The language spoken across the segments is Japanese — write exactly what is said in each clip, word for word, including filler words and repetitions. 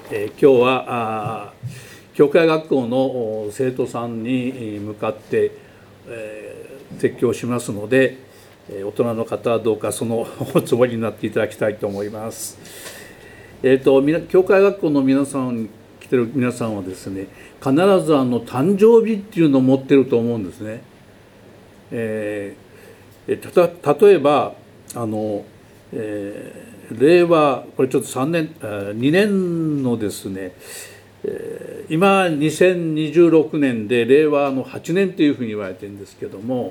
えー、今日はあ教会学校の生徒さんに向かって、えー、説教しますので、大人の方はどうかそのおつもりになっていただきたいと思います。えーと、教会学校の皆さん来てる皆さんはですね、必ずあの誕生日っていうのを持ってると思うんですね。えー、た例えばあの、えー令和これちょっとさんねんにねんのですね、えー、今にせんにじゅうろくねんで令和のはちねんというふうに言われてるんですけども、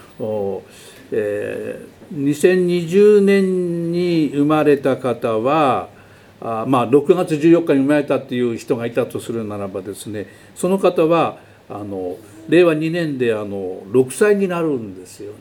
えー、にせんにじゅうねんに生まれた方はあまあろくがつじゅうよっかに生まれたっていう人がいたとするならばですね、その方はあの令和にねんであのろくさいになるんですよね。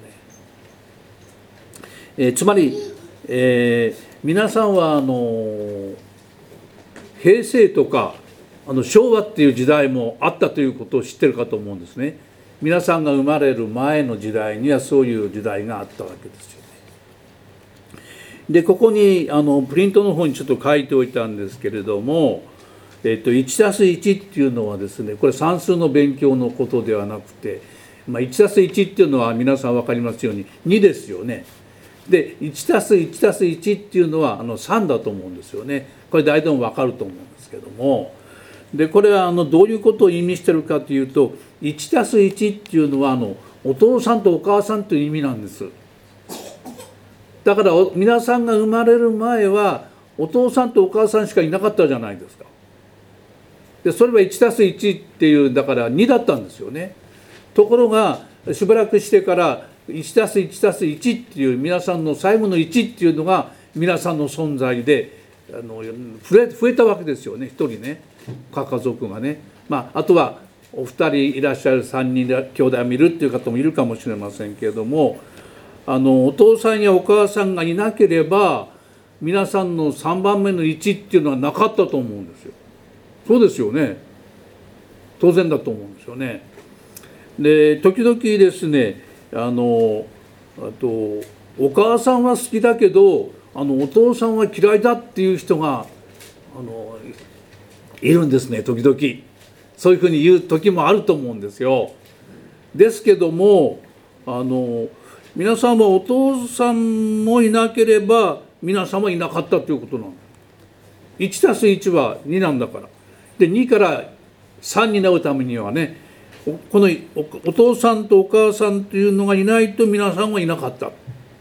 えー、つまり、えー皆さんはあの平成とかあの昭和っていう時代もあったということを知ってるかと思うんですね。皆さんが生まれる前の時代にはそういう時代があったわけですよね。でここにあのプリントの方にちょっと書いておいたんですけれども、えっと、いちたすいちっていうのはですね、これ算数の勉強のことではなくて、まあ、いちたすいちっていうのは皆さん分かりますようににですよね。で いちたすいちたすいち っていうのはあのさんだと思うんですよね。これ誰でも分かると思うんですけども、でこれはあのどういうことを意味してるかというと、 いちたすいち っていうのはあのお父さんとお母さんという意味なんです。だから皆さんが生まれる前はお父さんとお母さんしかいなかったじゃないですか。でそれは いちたすいち っていうだからにだったんですよね。ところがしばらくしてからいちたすいちたすいちっていう皆さんの最後のいちっていうのが皆さんの存在であの増え、増えたわけですよね。一人ね、家族がね、まあ、あとはお二人いらっしゃるさんにん兄弟を見るっていう方もいるかもしれませんけれども、あのお父さんやお母さんがいなければ皆さんのさんばんめのいちっていうのはなかったと思うんですよ。そうですよね。当然だと思うんですよね。で時々ですね、あのあとお母さんは好きだけどあのお父さんは嫌いだっていう人があのいるんですね。時々そういうふうに言う時もあると思うんですよ。ですけどもあの皆さんはお父さんもいなければ皆さんはいなかったということなんです。いちたすいちはになんだから。でにからさんになるためにはね、この お, お父さんとお母さんというのがいないと皆さんはいなかった、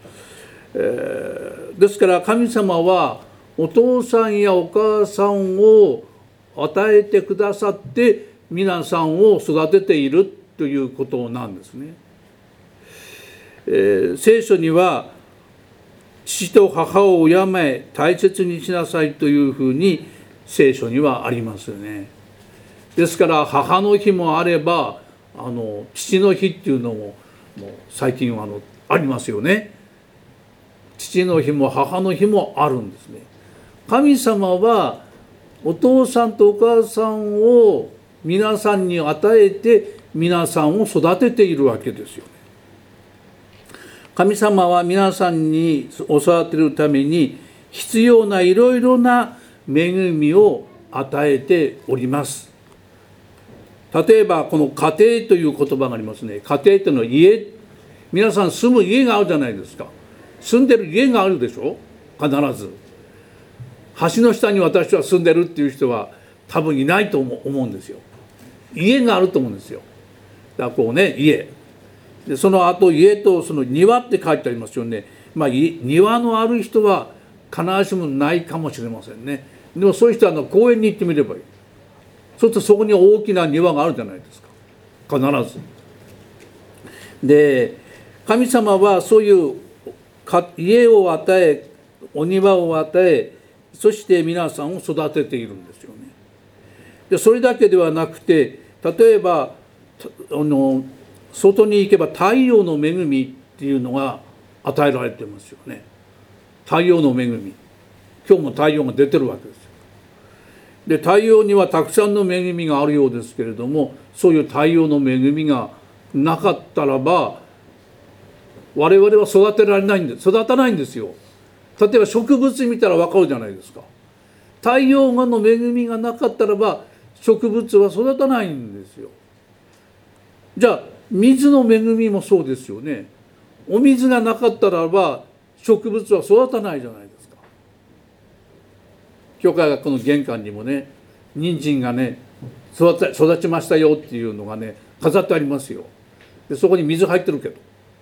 えー、ですから神様はお父さんやお母さんを与えてくださって皆さんを育てているということなんですね。えー、聖書には父と母を敬え大切にしなさいというふうに聖書にはありますよね。ですから母の日もあればあの父の日っていうのも、もう最近はあのありますよね。父の日も母の日もあるんですね。神様はお父さんとお母さんを皆さんに与えて皆さんを育てているわけですよね。神様は皆さんに育てるために必要ないろいろな恵みを与えております。例えばこの家庭という言葉がありますね。家庭というのは家、皆さん住む家があるじゃないですか。住んでる家があるでしょ。必ず橋の下に私は住んでるっていう人は多分いないと思うんですよ。家があると思うんですよ。だからこうね、家でその後家とその庭って書いてありますよね。まあ庭のある人は必ずしもないかもしれませんね。でもそういう人はあの公園に行ってみればいい。そうするとそこに大きな庭があるじゃないですか。必ず。で神様はそういう家を与えお庭を与え、そして皆さんを育てているんですよね。でそれだけではなくて、例えばあの外に行けば太陽の恵みっていうのが与えられてますよね。太陽の恵み、今日も太陽が出てるわけですよ。で太陽にはたくさんの恵みがあるようですけれども、そういう太陽の恵みがなかったらば我々は育てられないんです。育たないんですよ。例えば植物見たら分かるじゃないですか。 太陽の恵みがなかったらば植物は育たないんですよ。じゃあ水の恵みもそうですよね。お水がなかったらば植物は育たないじゃないですか。教会学校の玄関にもね、人参がね育て育ちましたよっていうのがね飾ってありますよ。でそこに水入ってるけど、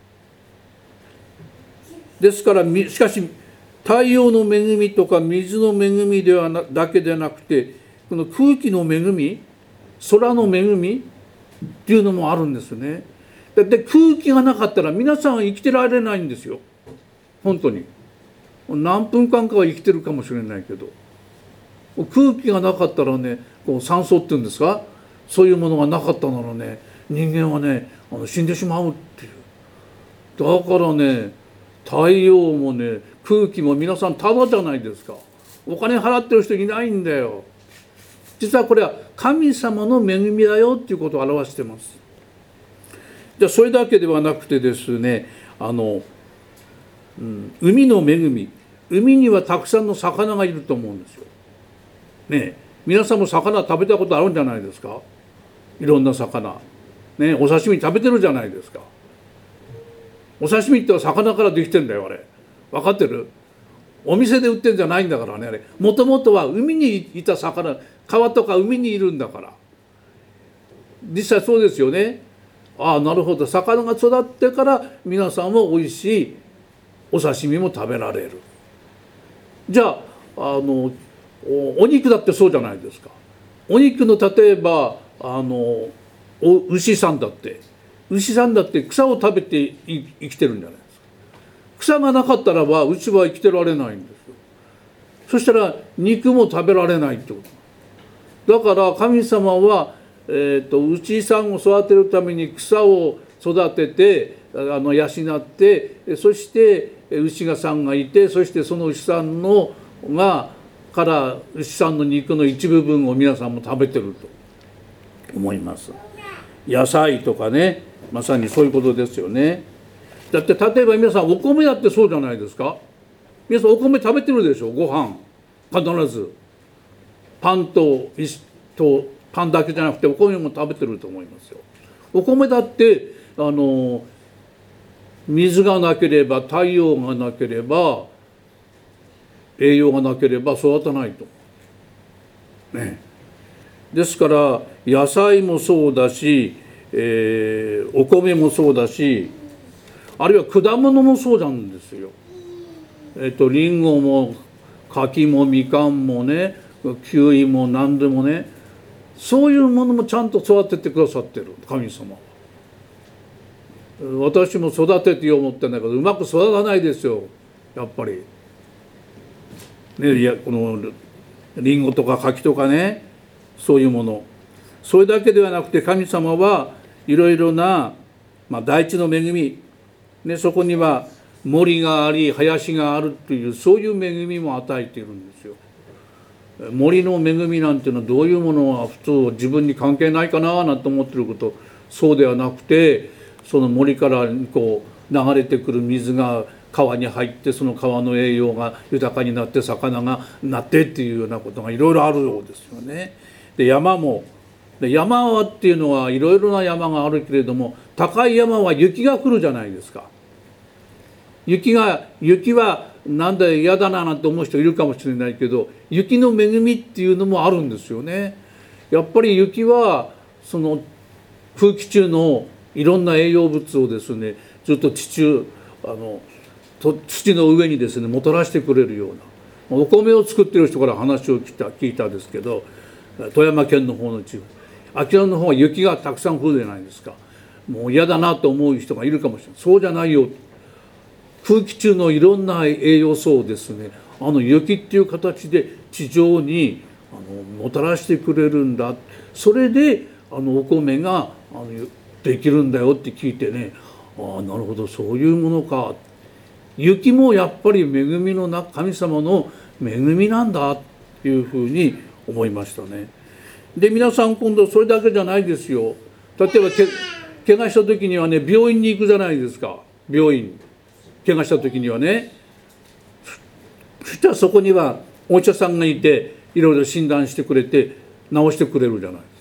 ですからしかし太陽の恵みとか水の恵みではなだけでなくて、この空気の恵み、空の恵みっていうのもあるんですよね。だって空気がなかったら皆さんは生きてられないんですよ。本当に何分間かは生きてるかもしれないけど、空気がなかったらね、こう酸素っていうんですか、そういうものがなかったならね、人間はねあの死んでしまうっていう。だからね、太陽もね空気も皆さんタダじゃないですか。お金払ってる人いないんだよ。実はこれは神様の恵みだよっていうことを表してます。じゃあそれだけではなくてですね、あの、うん、海の恵み、海にはたくさんの魚がいると思うんですよ。ねえ、皆さんも魚食べたことあるんじゃないですか。いろんな魚、ね、お刺身食べてるじゃないですか。お刺身って魚からできてんだよあれ。分かってる？お店で売ってんじゃないんだからねあれ。もともとは海にいた魚、川とか海にいるんだから。実際そうですよね。ああなるほど、魚が育ってから皆さんも美味しいお刺身も食べられる。じゃあ、あの お, お肉だってそうじゃないですか。お肉の例えばあのお牛さんだって牛さんだって草を食べて生きてるんじゃないですか。草がなかったらば牛は生きてられないんですよ。そしたら肉も食べられないってことだから、神様は、えー、と牛さんを育てるために草を育ててあの養って、そして牛がさんがいて、そしてその牛さんのがから牛さんの肉の一部分を皆さんも食べてると思います。野菜とかね、まさにそういうことですよね。だって例えば皆さんお米だってそうじゃないですか。皆さんお米食べてるでしょ。ご飯必ずパンととパンだけじゃなくてお米も食べてると思いますよ。お米だってあの水がなければ太陽がなければ栄養がなければ育たないと、ね、ですから野菜もそうだし、えー、お米もそうだし、あるいは果物もそうなんですよ。えっとリンゴも柿もみかんもね、キウイも何でもね、そういうものもちゃんと育ててくださってる神様は。私も育ててよ思ってんだけどうまく育たないですよやっぱりね。いやこのリンゴとか柿とかね、そういうもの、それだけではなくて神様はいろいろな、まあ、大地の恵み、ね、そこには森があり林があるというそういう恵みも与えているんですよ。森の恵みなんていうのはどういうものは普通自分に関係ないかななんて思ってること、そうではなくて、その森からこう流れてくる水が川に入って、その川の栄養が豊かになって魚がなってっていうようなことがいろいろあるようですよね。で山もで山はっていうのはいろいろな山があるけれども、高い山は雪が降るじゃないですか。雪が雪はなんだ嫌だななんて思う人いるかもしれないけど、雪の恵みっていうのもあるんですよね。やっぱり雪はその空気中のいろんな栄養物をですね、ずっと地中あの土の上にですねもたらしてくれるような。お米を作ってる人から話を聞いた聞いたんですけど、富山県の方の地方、あちらの方は雪がたくさん降るじゃないですか。もう嫌だなと思う人がいるかもしれない。そうじゃないよ、空気中のいろんな栄養素をですね、あの雪っていう形で地上にあのもたらしてくれるんだ。それであのお米があのできるんだよって聞いてね、ああなるほどそういうものか。雪もやっぱり恵みのな神様の恵みなんだっていうふうに思いましたね。で皆さん今度それだけじゃないですよ。例えばけ怪我した時にはね病院に行くじゃないですか。病院怪我した時にはね、そしたらそこにはお医者さんがいて、 いろいろ診断してくれて治してくれるじゃない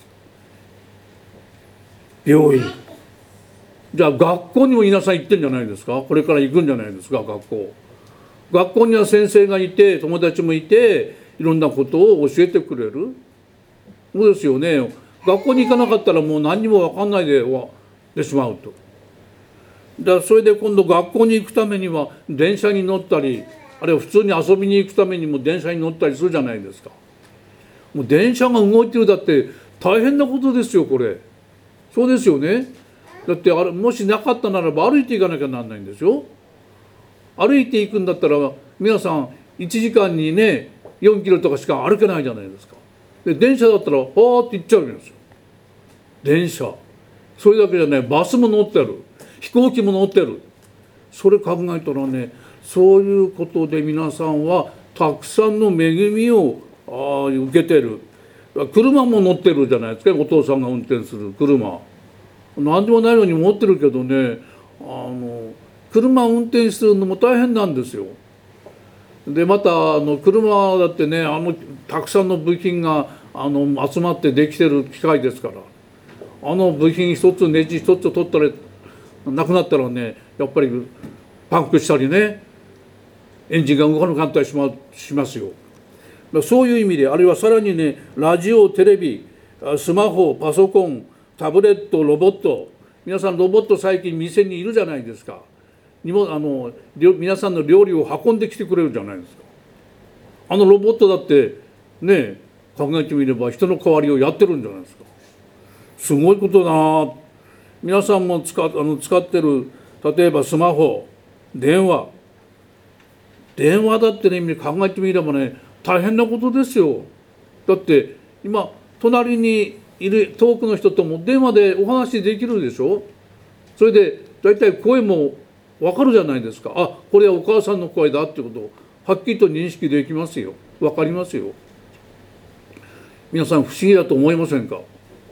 ですか。病院、じゃあ学校にも皆さん行ってんじゃないですか。これから行くんじゃないですか。学校学校には先生がいて友達もいていろんなことを教えてくれる。そうですよね。学校に行かなかったらもう何にも分かんないで終わってしまうと。だからそれで今度学校に行くためには電車に乗ったり、あるいは普通に遊びに行くためにも電車に乗ったりするじゃないですか。もう電車が動いてるだって大変なことですよこれ。そうですよね。だってあれもしなかったならば歩いていかなきゃなんないんですよ。歩いていくんだったら皆さんいちじかんにねよんキロとかしか歩けないじゃないですか。で電車だったらパーって行っちゃうんですよ。電車それだけじゃない、バスも乗ってる、飛行機も乗ってる。それ考えたらね、そういうことで皆さんはたくさんの恵みをあ受けてる。車も乗ってるじゃないですか。お父さんが運転する車何でもないように持ってるけどね、あの車を運転するのも大変なんですよ。でまたあの車だってね、あのたくさんの部品があの集まってできてる機械ですから、あの部品一つネジ一つ取ったらなくなったらね、やっぱりパンクしたりね、エンジンが動かなくなったりしま、しますよ。そういう意味で、あるいはさらにね、ラジオ、テレビ、スマホ、パソコン、タブレット、ロボット、皆さんロボット最近店にいるじゃないですか。にもあの皆さんの料理を運んできてくれるじゃないですか。あのロボットだってね、考えてみれば人の代わりをやってるんじゃないですか。すごいことだな。皆さんも使、あの使ってる例えばスマホ、電話電話だってね、考えてみればね大変なことですよ。だって今隣にいる遠くの人とも電話でお話できるでしょ。それでだいたい声も分かるじゃないですか。あ、これはお母さんの声だってことをはっきりと認識できますよ。分かりますよ。皆さん不思議だと思いませんか。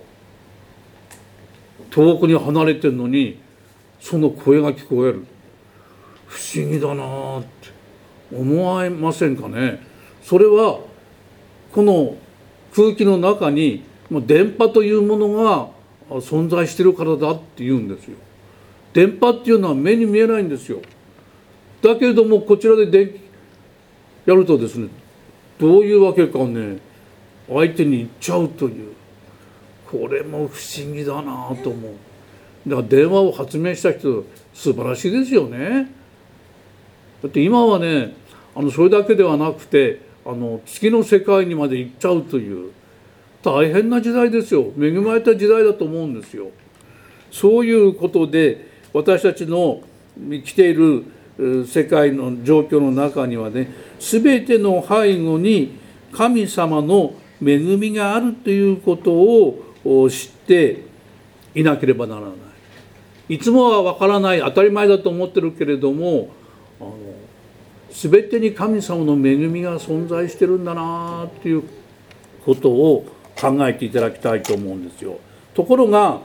遠くに離れてるのにその声が聞こえる。不思議だなって思わませんかね。それはこの空気の中に電波というものが存在しているからだって言うんですよ。電波っていうのは目に見えないんですよ。だけれどもこちらで電気やるとですね、どういうわけかね、相手に言っちゃうという、これも不思議だなと思う。だから電話を発明した人素晴らしいですよね。だって今はね、あのそれだけではなくてあの月の世界にまで行っちゃうという大変な時代ですよ。恵まれた時代だと思うんですよ。そういうことで私たちの生きている世界の状況の中にはね、全ての背後に神様の恵みがあるということを知っていなければならない。いつもは分からない、当たり前だと思ってるけれども、あの全てに神様の恵みが存在してるんだなっていうことを考えていただきたいと思うんですよ。ところが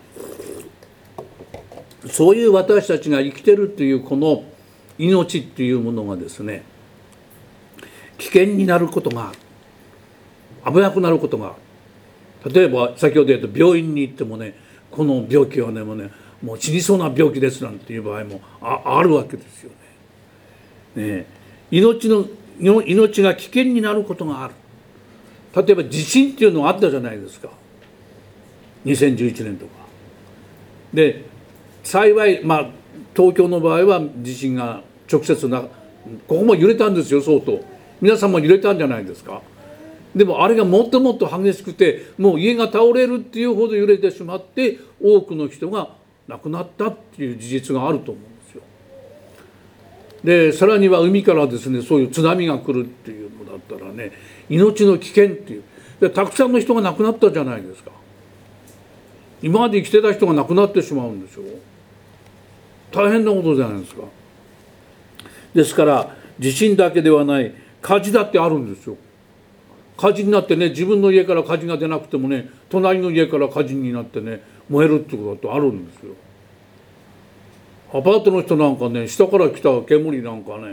そういう私たちが生きてるというこの命っていうものがですね、危険になることがある、危なくなることがある。例えば先ほど言った病院に行ってもね、この病気はねもうねもう死にそうな病気ですなんていう場合も あ, あるわけですよね。ね、命の命が危険になることがある。例えば地震っていうのがあったじゃないですか、にせんじゅういちねんとかで。幸い、まあ、東京の場合は地震が直接な、ここも揺れたんですよ、相当。皆さんも揺れたんじゃないですか。でもあれがもっともっと激しくて、もう家が倒れるっていうほど揺れてしまって、多くの人が亡くなったっていう事実があると思うんですよ。でさらには海からですね、そういう津波が来るっていうのだったらね、命の危険っていうで、たくさんの人が亡くなったじゃないですか。今まで生きてた人が亡くなってしまうんですよ。大変なことじゃないですか。ですから地震だけではない、火事だってあるんですよ。火事になってね、自分の家から火事が出なくてもね、隣の家から火事になってね燃えるってことだってあるんですよ。アパートの人なんかね、下から来た煙なんかね、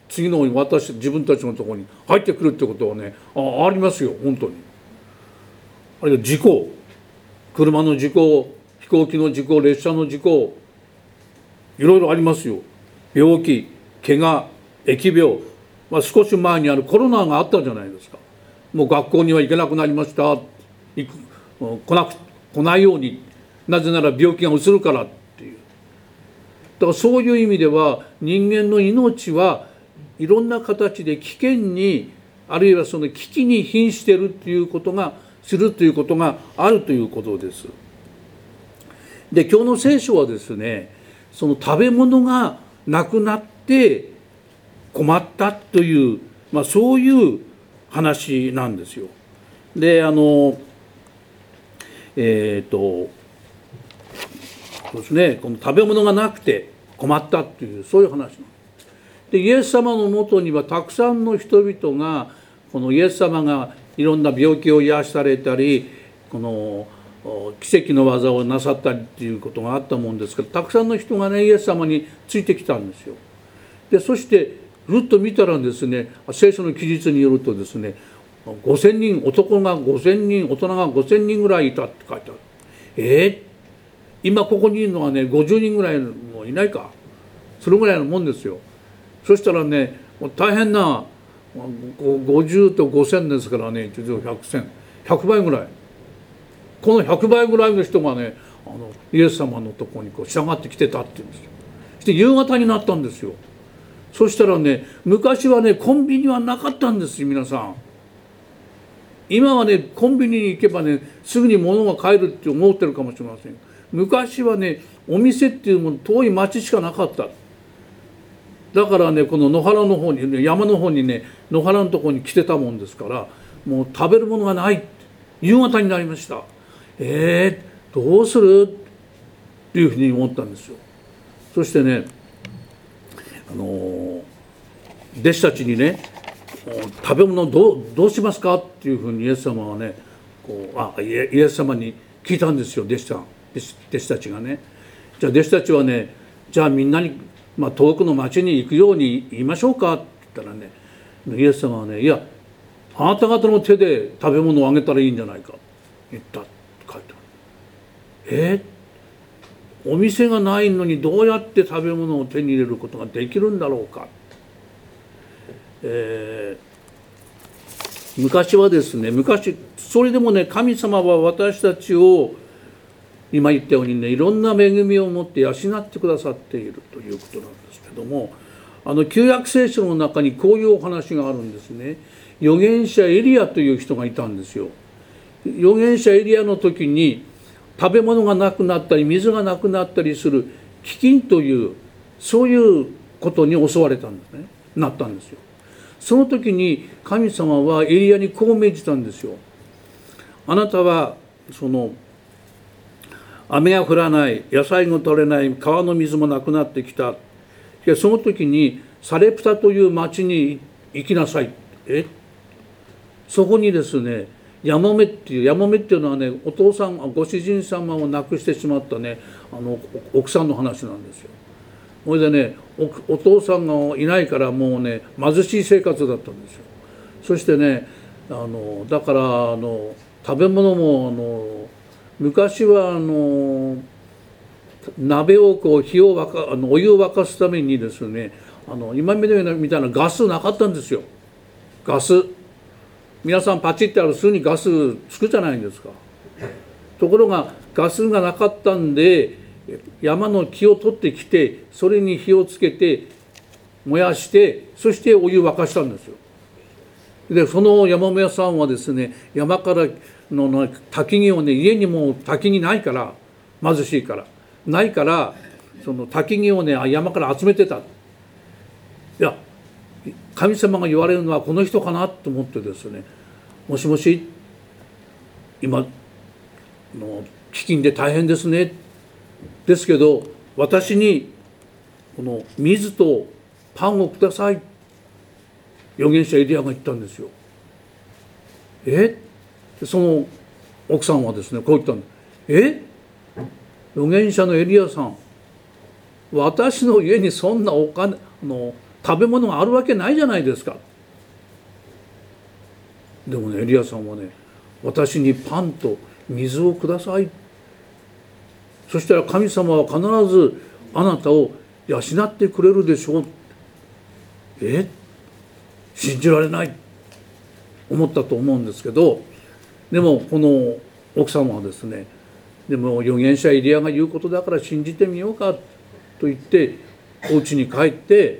次の私自分たちのところに入ってくるってことはね あ, ありますよ本当に。あるいは事故、車の事故、飛行機の事故、列車の事故、いろいろありますよ。病気、怪我、疫病、まあ、少し前にあるコロナがあったじゃないですか。もう学校には行けなくなりました、行く来なく来ないように、なぜなら病気がうつるからっていう。だからそういう意味では人間の命はいろんな形で危険に、あるいはその危機に瀕しているということがするということがあるということです。で今日の聖書はですね、その食べ物がなくなって困ったという、まあ、そういう話なんですよ。であのえっ、ー、とそうですね、この食べ物がなくて困ったというそういう話なんです。でイエス様のもとにはたくさんの人々がこのイエス様がいろんな病気を癒されたり、この奇跡の技をなさったりっていうことがあったもんですから、たくさんの人がねイエス様についてきたんですよ。でそしてふっと見たらですね、聖書の記述によるとですね、ごせんにん、男がごせんにん、大人がごせんにんぐらいいたって書いてある。えー、今ここにいるのはねごじゅうにんぐらいもいないか、それぐらいのもんですよ。そしたらね大変なごじゅうとごせんですからね、ひゃく、せん、ひゃくばいぐらい、このひゃくばいぐらいの人がねあのイエス様のところにこう従ってきてたっていうんですよ。そして夕方になったんですよ。そしたらね、昔はねコンビニはなかったんですよ皆さん。今はねコンビニに行けばねすぐに物が買えるって思ってるかもしれません。昔はねお店っていうもの遠い町しかなかった。だからねこの野原の方に、ね、山の方にね野原のところに来てたもんですから、もう食べるものがない。夕方になりました。えー、どうするっていうふうに思ったんですよ。そしてねあの弟子たちにね食べ物どう、どうしますかっていうふうにイエス様はねこうあイエス様に聞いたんですよ。弟子さん弟子、弟子たちがね、じゃあ弟子たちはね、じゃあみんなに、まあ、遠くの町に行くように言いましょうかって言ったらね、イエス様はね、いやあなた方の手で食べ物をあげたらいいんじゃないか言ったって書いてある。えー、お店がないのにどうやって食べ物を手に入れることができるんだろうか。えー、昔はですね、昔それでもね神様は私たちを今言ったようにねいろんな恵みを持って養ってくださっているということなんですけども、あの旧約聖書の中にこういうお話があるんですね。預言者エリアという人がいたんですよ。預言者エリアの時に食べ物がなくなったり水がなくなったりする飢饉というそういうことに襲われたんですね、なったんですよ。その時に神様はエリアにこう命じたんですよ。あなたはその雨が降らない、野菜が取れない、川の水もなくなってきた。その時にサレプタという町に行きなさい。えそこにですねヤモメっていうヤモメっていうのはねお父さんご主人様を亡くしてしまったねあの奥さんの話なんですよ。それでね お, お父さんがいないからもうね貧しい生活だったんですよ。そしてねあのだからあの食べ物もあの昔はあの鍋をこう火を沸かあのお湯を沸かすためにですねあの今みたいなガスなかったんですよ。ガス皆さんパチってあるすぐにガスつくじゃないですか。ところがガスがなかったんで山の木を取ってきてそれに火をつけて燃やしてそしてお湯を沸かしたんですよ。でそのヤモメ屋さんはですね山からの焚き木をね家にも焚き木ないから貧しいからないからその焚き木をね山から集めてた。いや神様が言われるのはこの人かなと思ってですね、もしもし今の飢饉で大変ですね、ですけど私にこの水とパンをください、預言者エリアが言ったんですよ。えその奥さんはですねこう言ったんです。え預言者のエリアさん、私の家にそんなお金の食べ物があるわけないじゃないですか。でもね、エリアさんはね、私にパンと水をください。そしたら神様は必ずあなたを養ってくれるでしょう。え信じられない思ったと思うんですけど、でもこの奥様はですね、でも預言者エリアが言うことだから信じてみようかと言ってお家に帰って、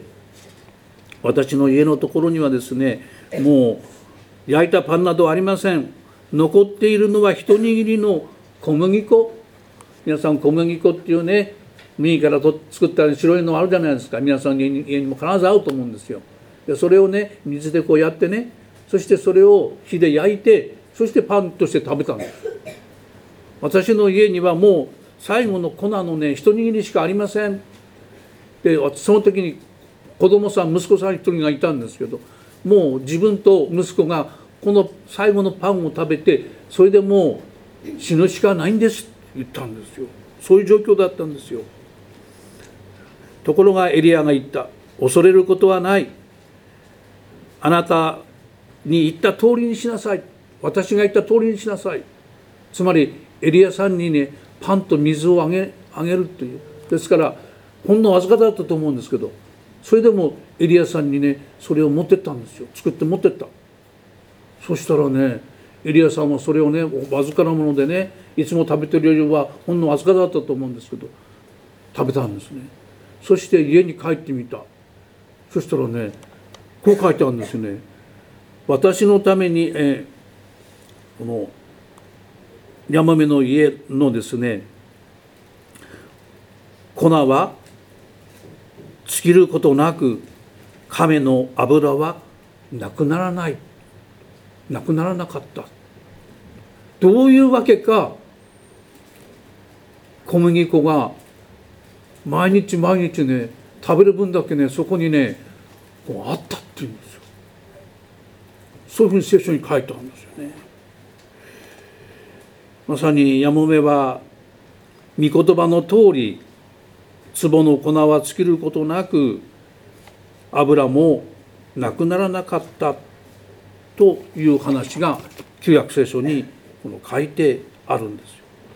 私の家のところにはですね、もう焼いたパンなどありません。残っているのは一握りの小麦粉。皆さん小麦粉っていうね、麦からと作った白いのあるじゃないですか。皆さんの家に、家にも必ず合うと思うんですよ。でそれをね、水でこうやってね、そしてそれを火で焼いて、そしてパンとして食べたんです。私の家にはもう最後の粉のね一握りしかありません。でその時に子供さん息子さん一人がいたんですけど、もう自分と息子がこの最後のパンを食べて、それでもう死ぬしかないんですって言ったんですよ。そういう状況だったんですよ。ところがエリアが言った。恐れることはない。あなたに言った通りにしなさい。私が言った通りにしなさい。つまりエリアさんにね、パンと水をあげ、あげるという。ですからほんのわずかだったと思うんですけど、それでもエリアさんにね、それを持ってったんですよ。作って持ってった。そしたらね、エリアさんはそれをね、わずかなものでね、いつも食べてるよりはほんのわずかだったと思うんですけど、食べたんですね。そして家に帰ってみた。そしたらね、こう書いてあるんですよね。私のために、えー、このヤマメの家のですね、粉は尽きることなく、亀の油はなくならない。なくならなかった。どういうわけか、小麦粉が毎日毎日ね、食べる分だけね、そこにね、こうあったっていうんですよ。そういうふうに聖書に書いてあるんですよね。まさにヤモメは御言葉の通り、壺の粉は尽きることなく、油もなくならなかったという話が旧約聖書に書いてあるんですよ。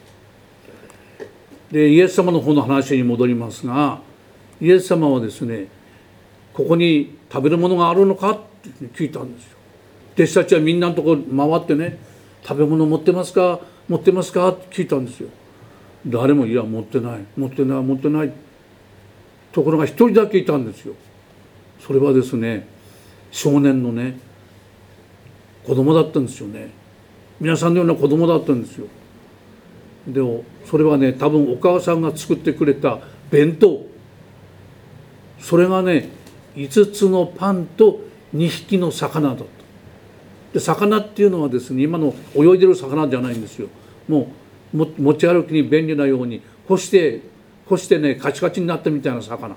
でイエス様の方の話に戻りますが、イエス様はですね、ここに食べるものがあるのかって聞いたんですよ。弟子たちはみんなのところ回ってね、食べ物持ってますか持ってますかって聞いたんですよ。誰もいや持ってない持ってない持ってない。ところが一人だけいたんですよ。それはですね、少年のね子供だったんですよね。皆さんのような子供だったんですよ。でもそれはね、多分お母さんが作ってくれた弁当、それがねいつつのパンとにひきの魚だった。で魚っていうのはですね、今の泳いでる魚じゃないんですよ。もうも持ち歩きに便利なように干して干してね、カチカチになったみたいな魚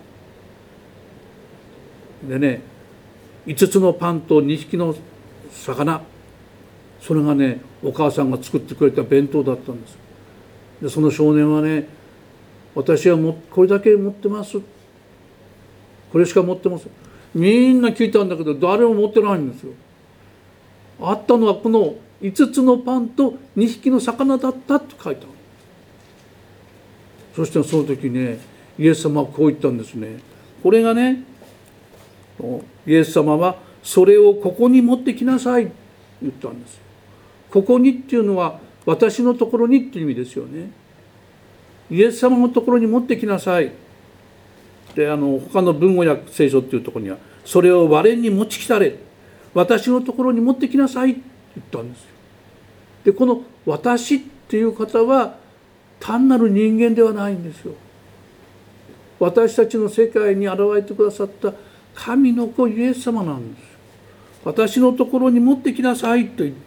でね、いつつのパンとにひきの魚、それがねお母さんが作ってくれた弁当だったんです。でその少年はね、私はもこれだけ持ってます、これしか持ってます。みんな聞いたんだけど誰も持ってないんですよ。あったのはこのいつつのパンとにひきの魚だったって書いてある。そしてその時ね、イエス様はこう言ったんですね。これがね、イエス様はそれをここに持ってきなさいって言ったんです。ここにっていうのは私のところにっていう意味ですよね。イエス様のところに持ってきなさい。で、あの他の文語や聖書っていうところには、それを我に持ちきたれ、私のところに持ってきなさいって言ったんですよ。で、この私っていう方は単なる人間ではないんですよ。私たちの世界に現れてくださった神の子イエス様なんです。私のところに持ってきなさいと言った。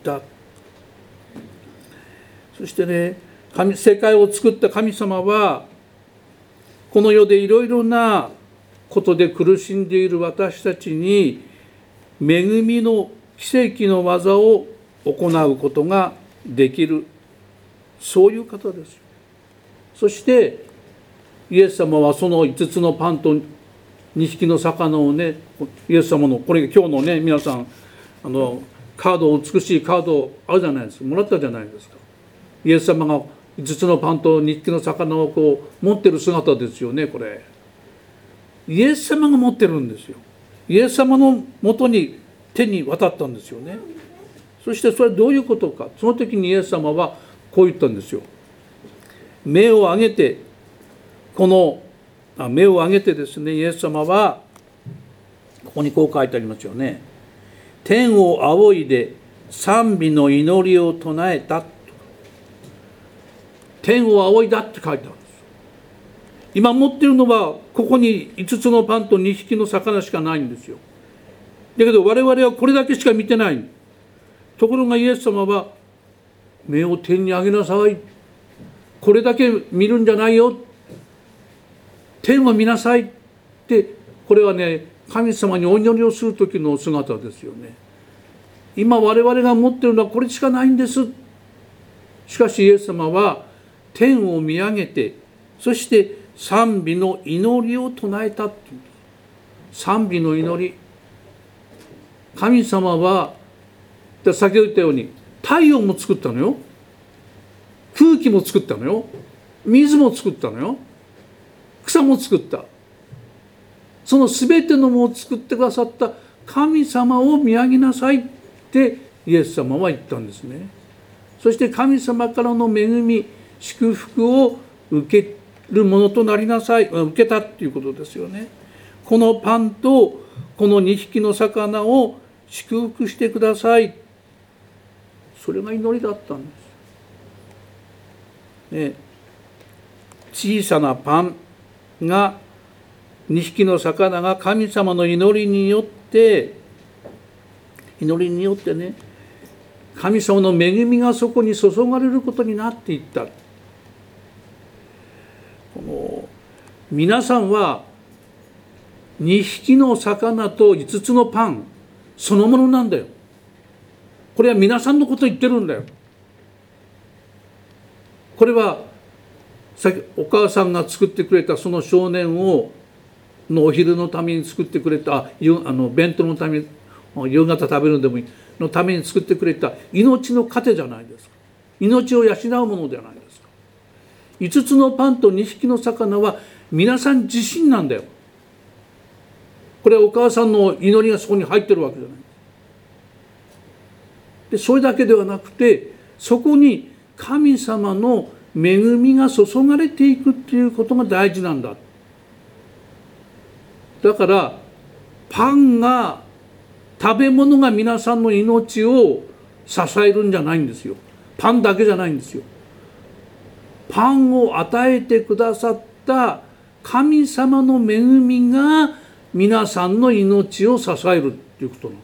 そしてね、神世界を作った神様はこの世でいろいろなことで苦しんでいる私たちに恵みの奇跡の技を行うことができる、そういう方です。そしてイエス様はそのいつつのパンとにひきの魚をね、イエス様のこれ今日のね、皆さんあのカード、美しいカードあるじゃないですか、もらったじゃないですか。イエス様がいつつのパンとにひきの魚をこう持ってる姿ですよね。これイエス様が持ってるんですよ。イエス様のもとに手に渡ったんですよね。そしてそれはどういうことか。その時にイエス様はこう言ったんですよ。目を上げて、このあ目を上げてですね、イエス様はここにこう書いてありますよね。天を仰いで賛美の祈りを唱えた。天を仰いだって書いてあるんです。今持っているのはここにいつつのパンとにひきの魚しかないんですよ。だけど我々はこれだけしか見てない。ところがイエス様は目を天に上げなさい。これだけ見るんじゃないよ。天を見なさいって、これはね、神様にお祈りをする時の姿ですよね。今我々が持っているのはこれしかないんです。しかしイエス様は天を見上げて、そして賛美の祈りを唱えたっていうんです。賛美の祈り。神様は先ほど言ったように太陽も作ったのよ。空気も作ったのよ。水も作ったのよ。草も作った。その全てのものを作ってくださった神様を見上げなさいってイエス様は言ったんですね。そして神様からの恵み、祝福を受けるものとなりなさい。受けたっていうことですよね。このパンとこのにひきの魚を祝福してください。それが祈りだったんです。ね、小さなパンがにひきの魚が神様の祈りによって祈りによってね、神様の恵みがそこに注がれることになっていった。この皆さんはにひきの魚といつつのパンそのものなんだよ。これは皆さんのことを言ってるんだよ。これはさっきお母さんが作ってくれたその少年をのお昼のために作ってくれた、あの弁当のために夕方食べるのでもいいのために作ってくれた命の糧じゃないですか。命を養うものじゃないですか。いつつのパンとにひきの魚は皆さん自身なんだよ。これはお母さんの祈りがそこに入ってるわけじゃない。でそれだけではなくて、そこに神様の恵みが注がれていくっていうことが大事なんだ。だからパンが、食べ物が皆さんの命を支えるんじゃないんですよ。パンだけじゃないんですよ。パンを与えてくださった神様の恵みが皆さんの命を支えるっていうことなの。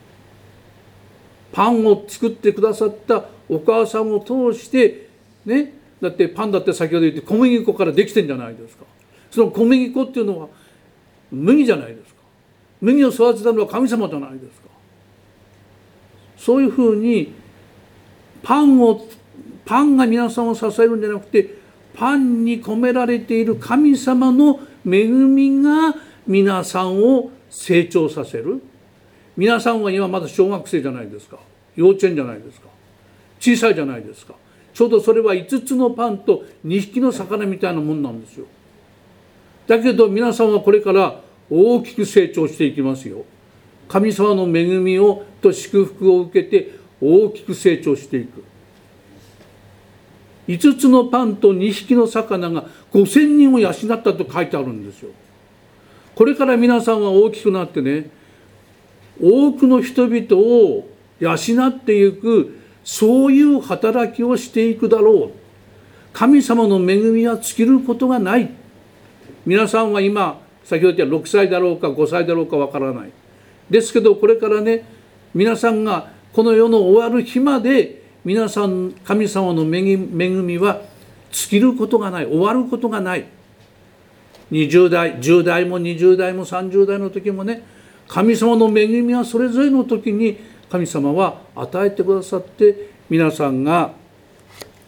パンを作ってくださったお母さんを通してね、だってパンだって先ほど言って小麦粉からできてんじゃないですか。その小麦粉っていうのは麦じゃないですか。麦を育てたのは神様じゃないですか。そういうふうにパンをパンが皆さんを支えるんじゃなくて、パンに込められている神様の恵みが皆さんを成長させる。皆さんは今まだ小学生じゃないですか。幼稚園じゃないですか。小さいじゃないですか。ちょうどそれはいつつのパンとにひきの魚みたいなもんなんですよ。だけど皆さんはこれから大きく成長していきますよ。神様の恵みをと祝福を受けて大きく成長していく。いつつのパンとにひきの魚がごせんにんを養ったと書いてあるんですよ。これから皆さんは大きくなってね、多くの人々を養っていく、そういう働きをしていくだろう。神様の恵みは尽きることがない。皆さんは今先ほど言ったろくさいだろうかごさいだろうかわからない。ですけどこれからね、皆さんがこの世の終わる日まで皆さん神様の恵みは尽きることがない、終わることがない。にじゅう代じゅう代もにじゅう代もさんじゅう代の時もね、神様の恵みはそれぞれの時に神様は与えてくださって、皆さんが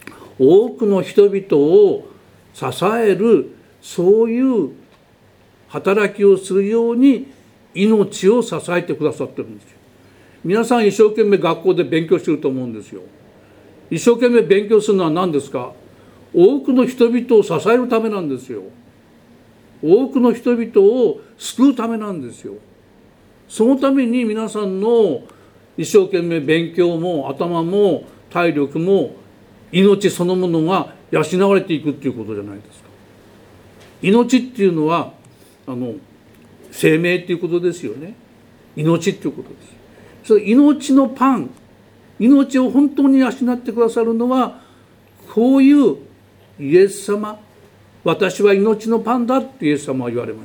多くの人々を支える、そういう働きをするように命を支えてくださってるんですよ。皆さん一生懸命学校で勉強してると思うんですよ。一生懸命勉強するのは何ですか？多くの人々を支えるためなんですよ。多くの人々を救うためなんですよ。そのために皆さんの一生懸命勉強も頭も体力も命そのものが養われていくっていうことじゃないですか。命っていうのはあの生命っていうことですよね。命っていうことです。それ命のパン、命を本当に養ってくださるのはこういうイエス様。私は命のパンだってイエス様は言われました。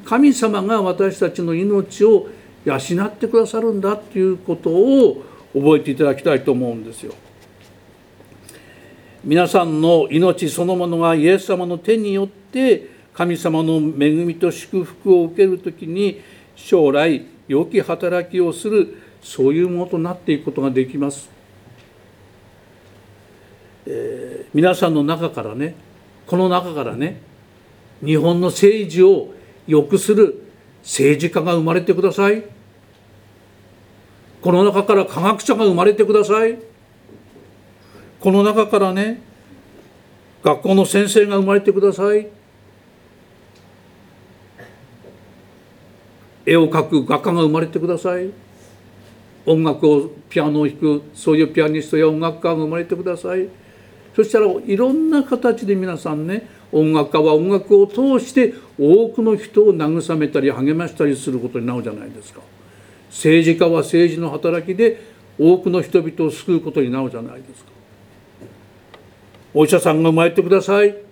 神様が私たちの命を養ってくださるんだっていうことを覚えていただきたいと思うんですよ。皆さんの命そのものがイエス様の手によって神様の恵みと祝福を受けるときに将来良き働きをする、そういうものとなっていくことができます。えー、皆さんの中からね、この中からね、日本の政治を良くする政治家が生まれてください。この中から科学者が生まれてください。この中からね、学校の先生が生まれてください。絵を描く画家が生まれてください。音楽をピアノを弾くそういうピアニストや音楽家が生まれてください。そしたらいろんな形で皆さんね、音楽家は音楽を通して多くの人を慰めたり励ましたりすることになるじゃないですか。政治家は政治の働きで多くの人々を救うことになるじゃないですか。お医者さんが生まれてください。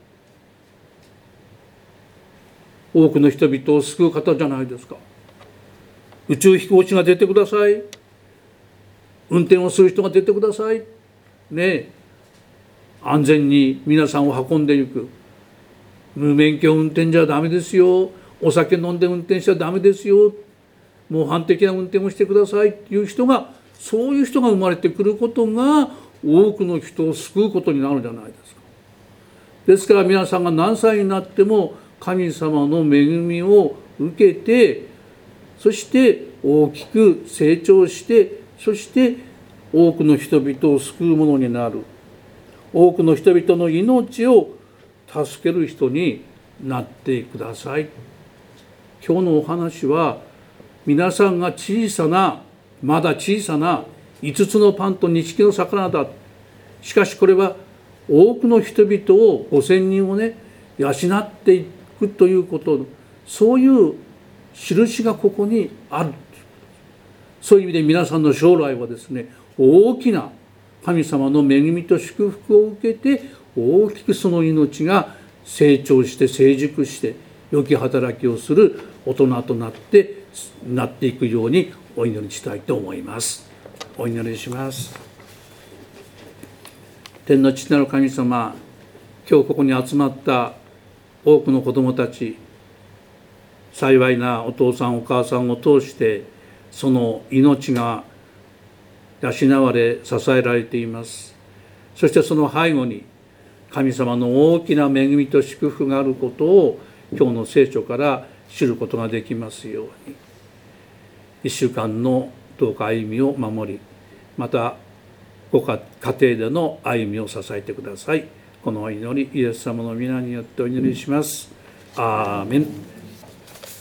多くの人々を救う方じゃないですか。宇宙飛行士が出てください。運転をする人が出てください。ねえ、安全に皆さんを運んでいく。無免許運転じゃダメですよ。お酒飲んで運転しちゃダメですよ。模範的な運転をしてくださいっていう人が、そういう人が生まれてくることが多くの人を救うことになるじゃないですか。ですから皆さんが何歳になっても神様の恵みを受けて、そして大きく成長して、そして多くの人々を救うものになる。多くの人々の命を助ける人になってください。今日のお話は、皆さんが小さな、まだ小さないつつのパンとにひきの魚だ。しかしこれは多くの人々をごせんにんをね、養っていくということ、そういう印がここにある。そういう意味で皆さんの将来はですね、大きな神様の恵みと祝福を受けて、大きくその命が成長して成熟して良き働きをする大人となってなっていくようにお祈りしたいと思います。お祈りします。天の父なる神様、今日ここに集まった多くの子どもたち、幸いなお父さんお母さんを通してその命が養われ支えられています。そしてその背後に神様の大きな恵みと祝福があることを今日の聖書から知ることができますように、一週間のどうか歩みを守り、またご家庭での歩みを支えてください。この祈りイエス様の皆によってお祈りします。アーメン。